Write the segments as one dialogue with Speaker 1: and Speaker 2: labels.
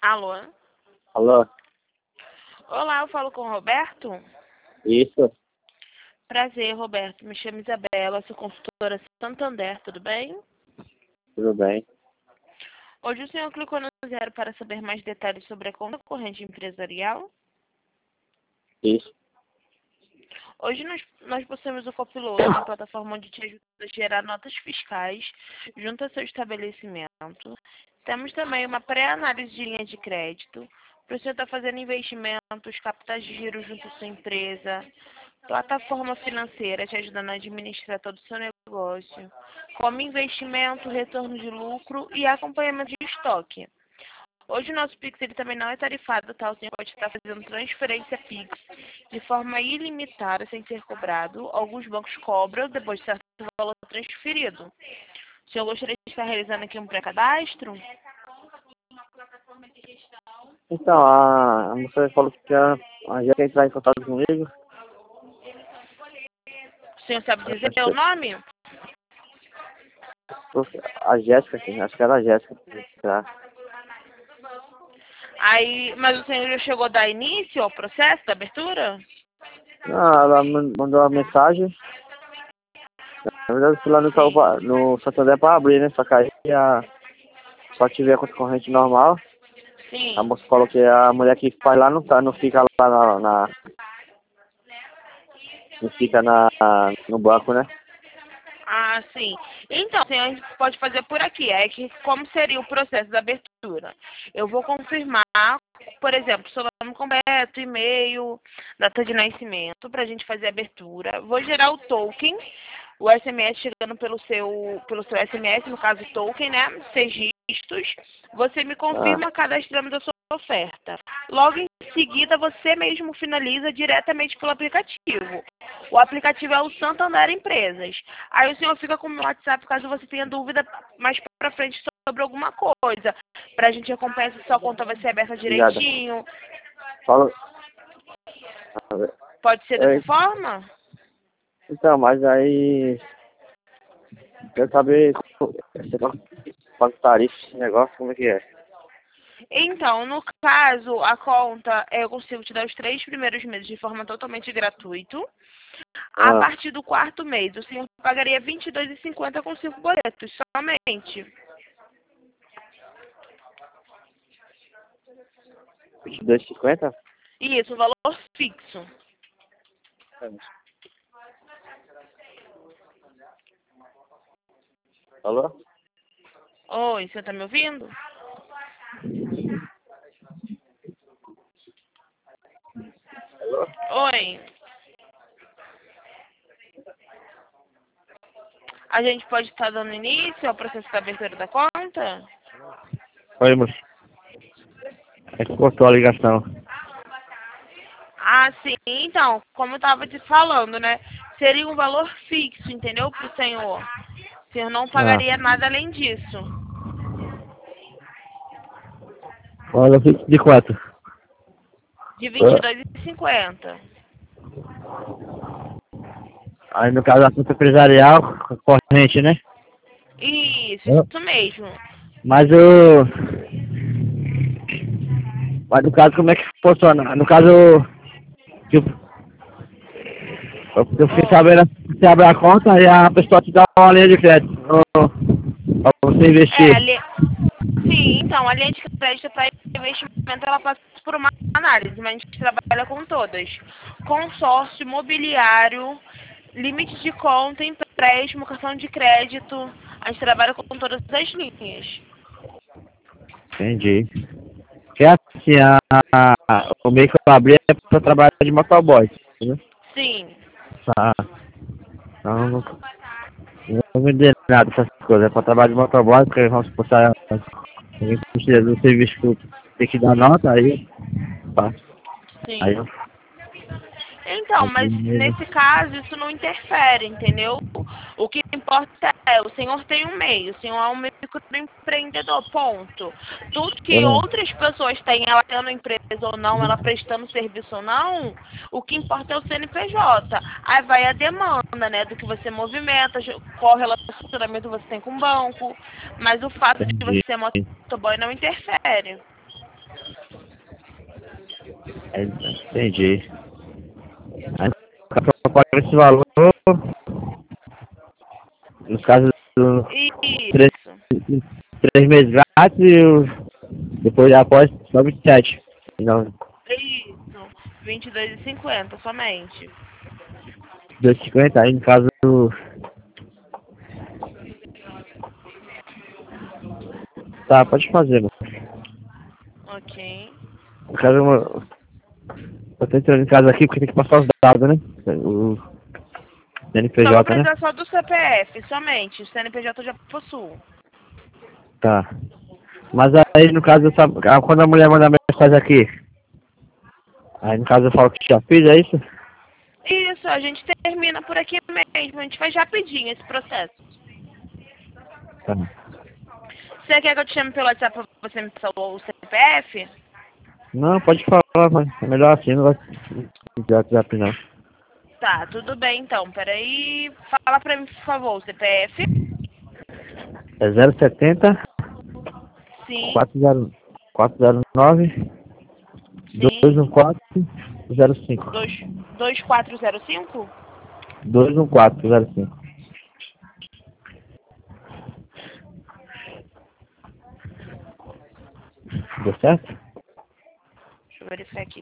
Speaker 1: Alô?
Speaker 2: Alô?
Speaker 1: Olá, eu falo com o Roberto?
Speaker 2: Isso,
Speaker 1: Prazer, Roberto. Me chamo Isabela, sou consultora Santander, tudo bem?
Speaker 2: tudo bem.
Speaker 1: Hoje o senhor clicou no 0 para saber mais detalhes sobre a conta corrente empresarial?
Speaker 2: Isso.
Speaker 1: Hoje nós possuímos o Copiloto, uma plataforma onde te ajuda a gerar notas fiscais junto ao seu estabelecimento. Temos também uma pré-análise de linha de crédito, para o senhor estar fazendo investimentos, capitais de giro junto à sua empresa, plataforma financeira te ajudando a administrar todo o seu negócio, como investimento, retorno de lucro e acompanhamento de estoque. Hoje o nosso Pix ele também não é tarifado, tá? O senhor pode estar fazendo transferência Pix de forma ilimitada, sem ser cobrado. Alguns bancos cobram depois de certo valor transferido. O senhor gostaria de estar realizando aqui um pré-cadastro?
Speaker 2: Então, a moça falou que já quer entrar em contato comigo.
Speaker 1: O senhor sabe dizer o nome?
Speaker 2: A Jéssica, assim, acho que era a Jéssica. Tá.
Speaker 1: Aí, mas o senhor já chegou a dar início ao processo da abertura?
Speaker 2: Não, ela mandou uma mensagem. Na verdade, eu fui lá no Santander para abrir, né? Só que aí só tive a conta corrente normal.
Speaker 1: Sim.
Speaker 2: A moça falou que a mulher que faz lá não fica lá não fica no banco, né?
Speaker 1: Ah, sim. Então, a gente pode fazer por aqui. É que como seria o processo da abertura? Eu vou confirmar, por exemplo, seu nome completo, e-mail, data de nascimento, para a gente fazer a abertura. Vou gerar o token, o SMS chegando pelo seu SMS, no caso token, né? 6 dígitos. Você me confirma cadastrando a sua oferta. Logo em seguida, você mesmo finaliza diretamente pelo aplicativo. O aplicativo é o Santander Empresas. Aí o senhor fica com o meu WhatsApp caso você tenha dúvida mais pra frente sobre alguma coisa. Pra gente acompanhar se sua conta vai ser aberta
Speaker 2: Obrigada.
Speaker 1: direitinho.
Speaker 2: Fala.
Speaker 1: Pode ser dessa forma?
Speaker 2: Então, mas aí quero saber quanto tarifa esse negócio, como é que é?
Speaker 1: Então, no caso, a conta, eu consigo te dar os 3 primeiros meses de forma totalmente gratuita. A partir do 4º mês, o senhor pagaria R$ 22,50 com 5 boletos, somente.
Speaker 2: 22,50?
Speaker 1: Isso, um valor fixo.
Speaker 2: Alô?
Speaker 1: Oi, você tá me ouvindo? Oi. A gente pode estar dando início ao processo da abertura da conta?
Speaker 2: Oi, moço. É que cortou a ligação.
Speaker 1: Ah, sim. Então, como eu estava te falando, né? Seria um valor fixo, entendeu? Para o senhor. O senhor não pagaria nada além disso.
Speaker 2: Olha, de quanto?
Speaker 1: De R$ 22,50.
Speaker 2: Aí no caso a conta empresarial, corrente, né?
Speaker 1: Isso mesmo.
Speaker 2: Mas mas no caso como é que funciona? No caso, que eu fiquei sabendo, você abre a conta e a pessoa te dá uma linha de crédito pra você investir.
Speaker 1: Sim, então, a linha de crédito para investimento, ela passa por uma análise, mas a gente trabalha com todas. Consórcio, imobiliário, limite de conta, empréstimo, cartão de crédito. A gente trabalha com todas as linhas.
Speaker 2: Entendi. Que é assim, o meio que eu abri é pra trabalhar de motoboy, né?
Speaker 1: Sim.
Speaker 2: Tá. Então, não vender nada dessas coisas, é pra trabalhar de motoboy, porque vamos postar alguém precisa do serviço que tem que dar nota, aí pá. Aí
Speaker 1: Sim.
Speaker 2: eu
Speaker 1: Então, mas nesse caso isso não interfere, entendeu? O que importa é, o senhor tem um meio, o senhor é um microempreendedor, ponto. Tudo que outras pessoas têm, ela tendo empresa ou não, ela prestando serviço ou não, o que importa é o CNPJ. Aí vai a demanda, né, do que você movimenta, qual relacionamento você tem com o banco, mas o fato de você ser motoboy não interfere.
Speaker 2: Entendi. Aí só paga esse valor, nos casos do três,
Speaker 1: Isso.
Speaker 2: 3 meses grátis e depois após só 27. Não,
Speaker 1: Isso. 22,50 somente.
Speaker 2: 2,50 aí no caso. Tá, pode fazer, mano.
Speaker 1: Ok.
Speaker 2: No caso, eu tô entrando em casa aqui porque tem que passar os dados, né? O
Speaker 1: Só vou
Speaker 2: CNPJ, né?
Speaker 1: precisar só do CPF, somente. O CNPJ eu já possuo.
Speaker 2: Tá. Mas aí no caso, quando a mulher manda mensagem aqui, aí no caso eu falo que já fiz, é isso?
Speaker 1: Isso, a gente termina por aqui mesmo. A gente faz rapidinho esse processo.
Speaker 2: Tá.
Speaker 1: Você quer que eu te chame pelo WhatsApp pra você me passar o CPF?
Speaker 2: Não, pode falar, mas é melhor assim, não vai enviar WhatsApp não.
Speaker 1: Tá, tudo bem então. Peraí. Fala pra mim, por favor, o CPF.
Speaker 2: É 070
Speaker 1: Sim,
Speaker 2: 40 409
Speaker 1: sim.
Speaker 2: 214 05.
Speaker 1: 2405?
Speaker 2: 21405. Deu certo?
Speaker 1: Deixa eu verificar aqui.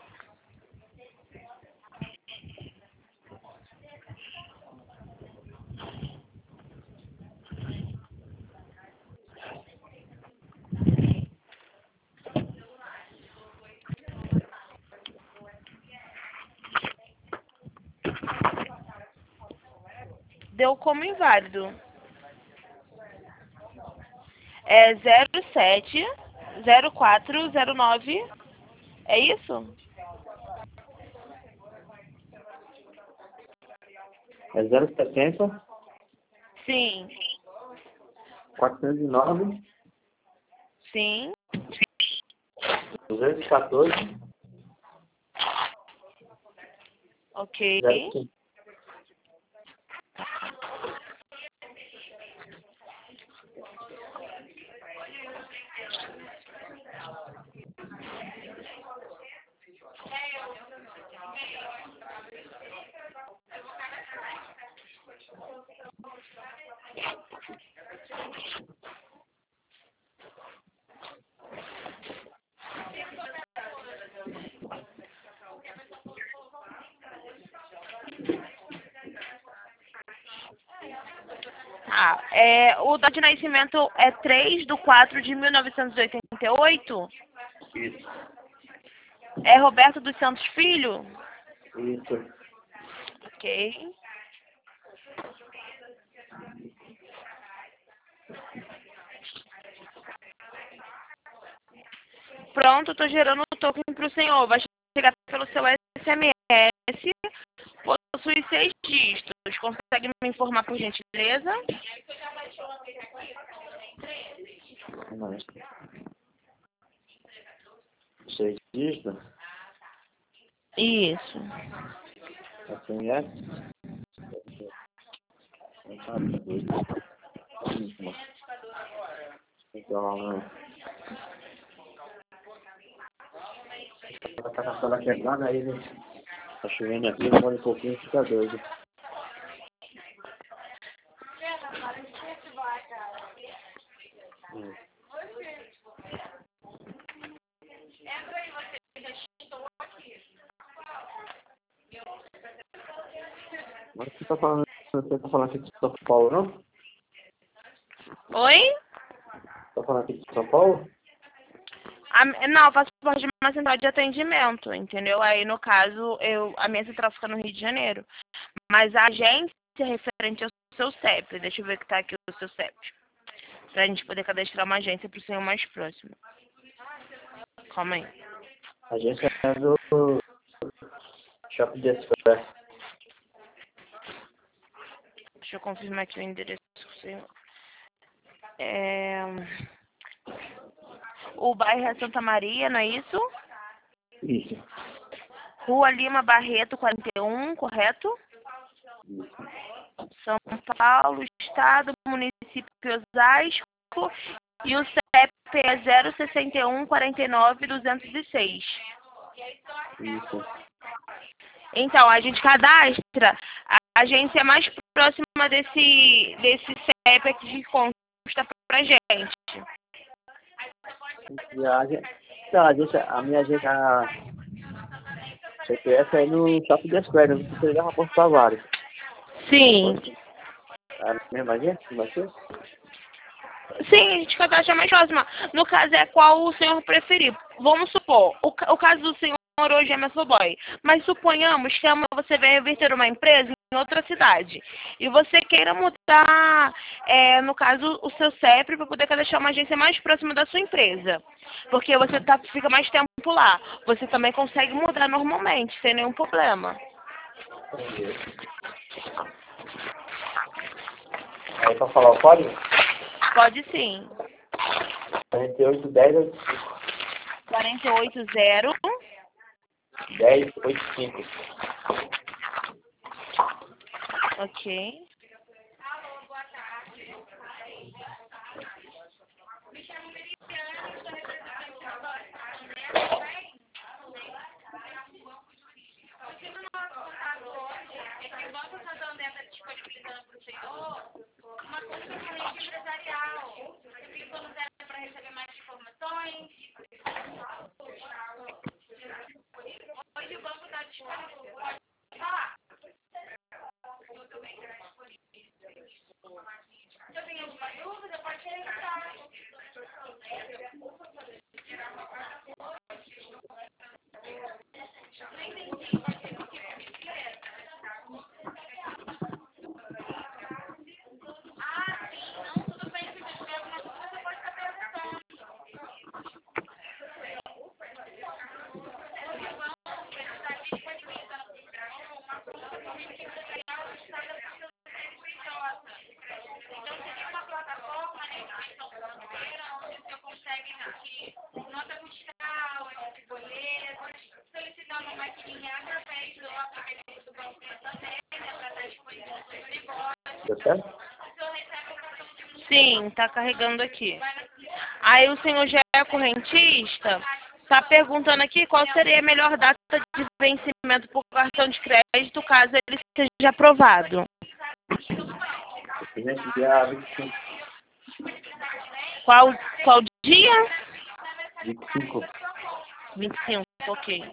Speaker 1: Deu como inválido. É 070409. É isso?
Speaker 2: É 070
Speaker 1: Sim.
Speaker 2: 409
Speaker 1: Sim.
Speaker 2: 214
Speaker 1: Ok.
Speaker 2: 05.
Speaker 1: Tá. O data de nascimento é 3/4/1988.
Speaker 2: Isso.
Speaker 1: É Roberto dos Santos Filho?
Speaker 2: Isso.
Speaker 1: Ok. Pronto, tô gerando o token pro senhor. Vai chegar pelo seu SMS. Possui 6 dígitos. Consegue me informar por gentileza?
Speaker 2: Mas, 6 dígitos.
Speaker 1: Isso.
Speaker 2: SMS. Então, tá passando a quebrada aí, né? Tá chovendo aqui, demora um pouquinho, fica doido. Mas você tá falando aqui de São Paulo, não?
Speaker 1: Oi?
Speaker 2: Tá falando aqui de São Paulo?
Speaker 1: Não, eu faço parte de uma central de atendimento, entendeu? Aí, no caso, a minha central fica no Rio de Janeiro. Mas a agência é referente ao seu CEP. Deixa eu ver que tá aqui o seu CEP. Pra gente poder cadastrar uma agência pro senhor mais próximo. Calma aí.
Speaker 2: A gente é do Shopping Desper.
Speaker 1: Deixa eu confirmar aqui o endereço do senhor. O bairro é Santa Maria, não é isso?
Speaker 2: Isso.
Speaker 1: Rua Lima Barreto, 41, correto? São Paulo, Estado, município Osasco. E o CEP é 061 49 206.
Speaker 2: Isso.
Speaker 1: Então, a gente cadastra a agência mais próxima desse CEP aqui que consta pra gente.
Speaker 2: E então, a minha agência, a CPF é no Shopping das Pedras, você já postou vários.
Speaker 1: Sim.
Speaker 2: A mesma agência que você?
Speaker 1: Sim, a gente cadastra a mais próxima. No caso, é qual o senhor preferir. Vamos supor, o caso do senhor hoje é Messoboy. Mas suponhamos que amanhã você vai ter uma empresa em outra cidade. E você queira mudar, no caso, o seu CEP para poder cadastrar uma agência mais próxima da sua empresa. Porque você fica mais tempo lá. Você também consegue mudar normalmente, sem nenhum problema.
Speaker 2: Entendi. Aí pra falar o código?
Speaker 1: Pode sim.
Speaker 2: 4810
Speaker 1: 480
Speaker 2: 1085.
Speaker 1: Ok.
Speaker 2: Deu certo?
Speaker 1: Sim, tá carregando aqui. Aí o senhor já é correntista, tá perguntando aqui qual seria a melhor data de vencimento por cartão de crédito caso ele seja aprovado.
Speaker 2: Gente, dia 25.
Speaker 1: Qual dia?
Speaker 2: 25.
Speaker 1: 25, ok.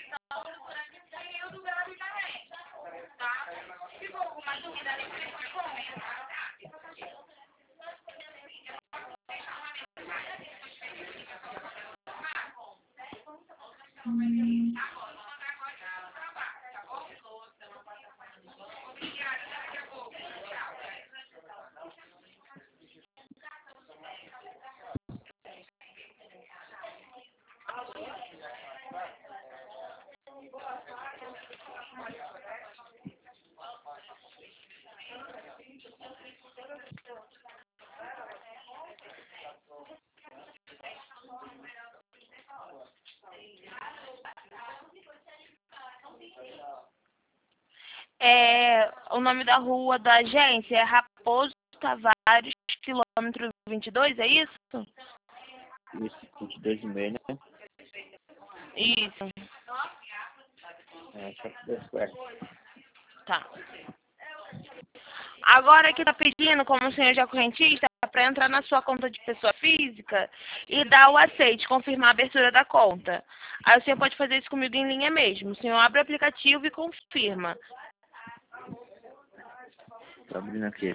Speaker 1: O nome da rua da agência é Raposo Tavares, quilômetro 22, é isso?
Speaker 2: Isso, 22,5, né?
Speaker 1: Isso,
Speaker 2: É, Shopping das Pedras.
Speaker 1: tá. Agora aqui tá pedindo, como o senhor já é correntista, para entrar na sua conta de pessoa física e dar o aceite, confirmar a abertura da conta. Aí o senhor pode fazer isso comigo em linha mesmo. O senhor abre o aplicativo e confirma.
Speaker 2: Tô abrindo aqui.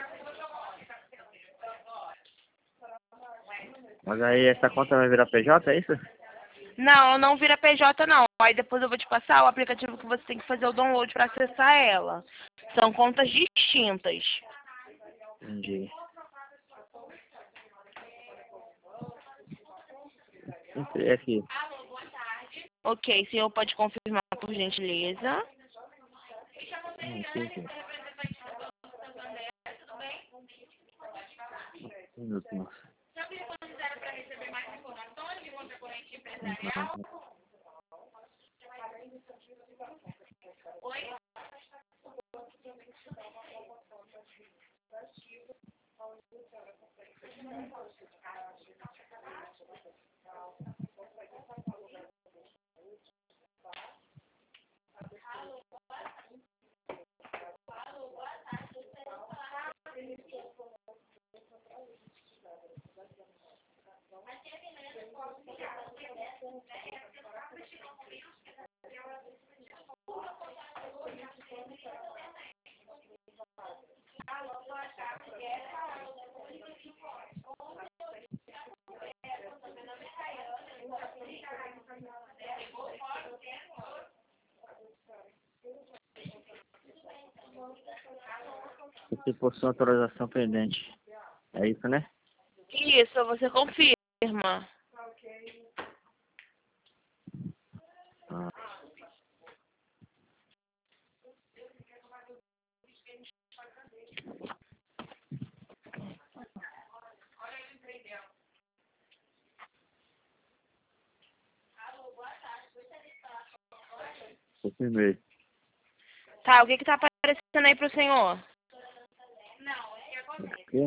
Speaker 2: Mas aí essa conta vai virar PJ, é isso?
Speaker 1: Não, não vira PJ não. Aí depois eu vou te passar o aplicativo que você tem que fazer o download para acessar ela. São contas distintas.
Speaker 2: Entendi. Entrei aqui.
Speaker 1: Ok, senhor pode confirmar por gentileza.
Speaker 2: Sim, sim. Um minuto, moça. Não. Você possui autorização pendente. É isso, né?
Speaker 1: Isso, você confirma.
Speaker 2: Ah. Confirmei.
Speaker 1: Tá, o que tá aparecendo aí pro senhor?
Speaker 2: Aqui?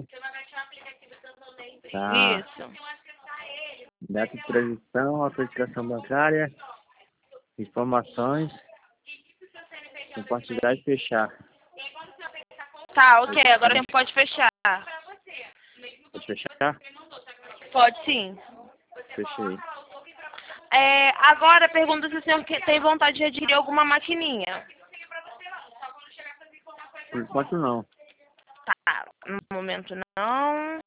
Speaker 2: Tá.
Speaker 1: Isso.
Speaker 2: Data de transição, autenticação bancária, informações, compartilhar e fechar.
Speaker 1: Tá, ok, agora você pode fechar.
Speaker 2: Pode fechar?
Speaker 1: Pode sim.
Speaker 2: Fechei.
Speaker 1: Agora pergunta se o senhor tem vontade de adquirir alguma maquininha.
Speaker 2: Por enquanto não.
Speaker 1: Tá, no momento não.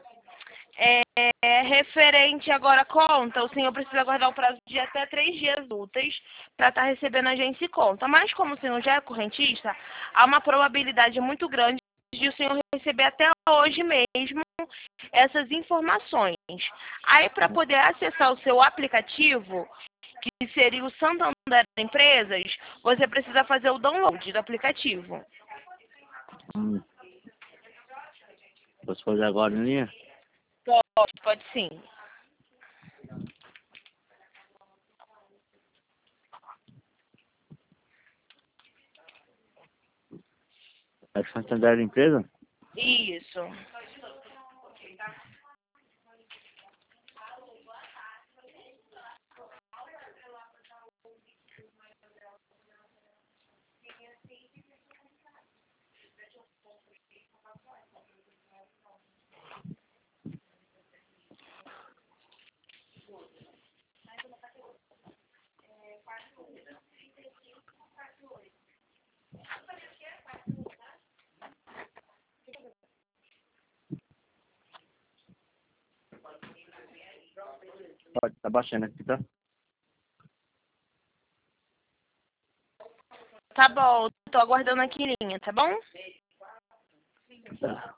Speaker 1: Referente agora à conta, o senhor precisa aguardar o prazo de até 3 dias úteis para estar recebendo a agência e conta. Mas como o senhor já é correntista, há uma probabilidade muito grande de o senhor receber até hoje mesmo essas informações. Aí, para poder acessar o seu aplicativo, que seria o Santander Empresas, você precisa fazer o download do aplicativo.
Speaker 2: Posso fazer agora em linha?
Speaker 1: Pode sim.
Speaker 2: É Santander Empresa?
Speaker 1: Isso.
Speaker 2: Pode, tá baixando aqui, tá?
Speaker 1: Tá bom, tô aguardando aqui em linha, tá bom?
Speaker 2: Tá.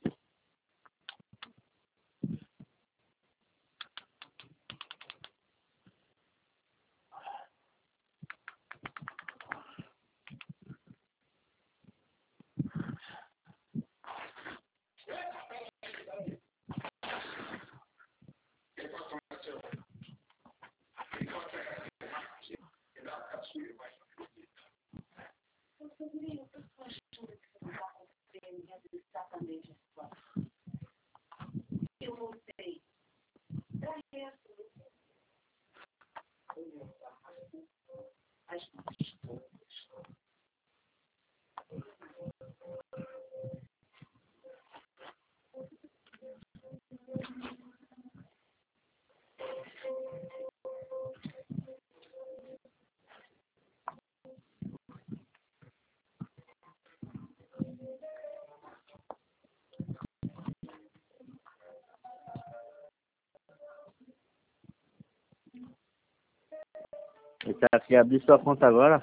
Speaker 2: Ele tá aqui, abrir sua conta agora?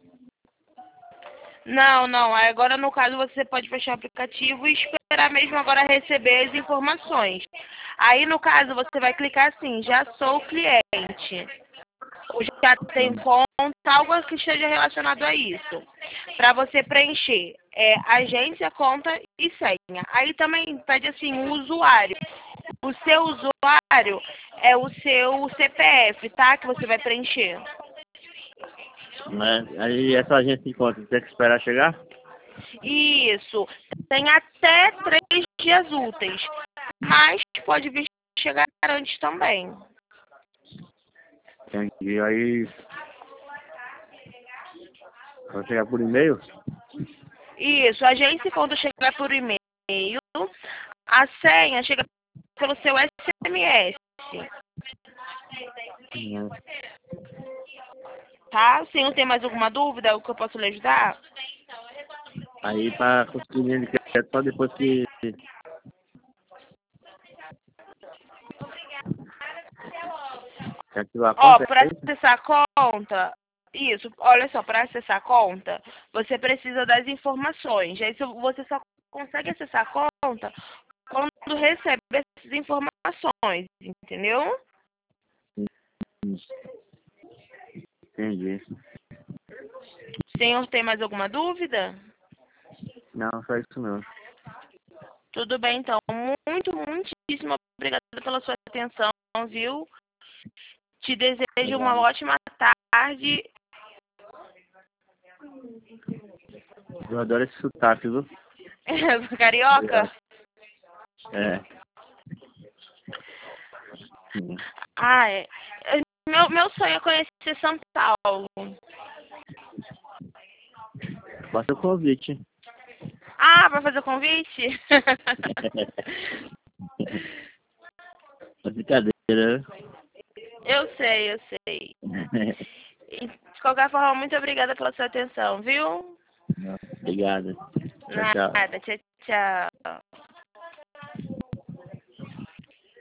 Speaker 1: Não. Agora, no caso, você pode fechar o aplicativo e esperar mesmo agora receber as informações. Aí, no caso, você vai clicar assim, já sou cliente. Ou já tem conta, algo que esteja relacionado a isso. Para você preencher agência, conta e senha. Aí também pede assim, o usuário. O seu usuário é o seu CPF, tá? Que você vai preencher.
Speaker 2: Né? Aí essa agência de conta tem que esperar chegar?
Speaker 1: Isso. Tem até 3 dias úteis. Mas pode vir chegar antes também.
Speaker 2: Entendi. Aí vai chegar por e-mail?
Speaker 1: Isso. A agência, quando chegar por e-mail, a senha chega pelo seu SMS.
Speaker 2: Não.
Speaker 1: Tá? Se não tem mais alguma dúvida, o que eu posso lhe ajudar?
Speaker 2: Aí pra conseguir linha de crédito só depois que ativar a
Speaker 1: Ó,
Speaker 2: conta,
Speaker 1: para
Speaker 2: é isso?
Speaker 1: acessar a conta, isso, olha só, para acessar a conta, você precisa das informações. Aí você só consegue acessar a conta quando recebe essas informações, entendeu?
Speaker 2: Entendi.
Speaker 1: O senhor tem mais alguma dúvida?
Speaker 2: Não, só isso mesmo.
Speaker 1: Tudo bem, então. Muitíssimo obrigada pela sua atenção, viu? Te desejo uma
Speaker 2: Obrigado.
Speaker 1: ótima tarde.
Speaker 2: Eu adoro esse sotaque, viu?
Speaker 1: Carioca?
Speaker 2: É.
Speaker 1: Ah, é. Meu sonho é conhecer São Paulo.
Speaker 2: Faça o convite.
Speaker 1: Ah, vai fazer o convite?
Speaker 2: Brincadeira, né?
Speaker 1: Eu sei, eu sei. De qualquer forma, muito obrigada pela sua atenção, viu?
Speaker 2: Obrigado. Tchau, tchau.
Speaker 1: Nada, tchau, tchau.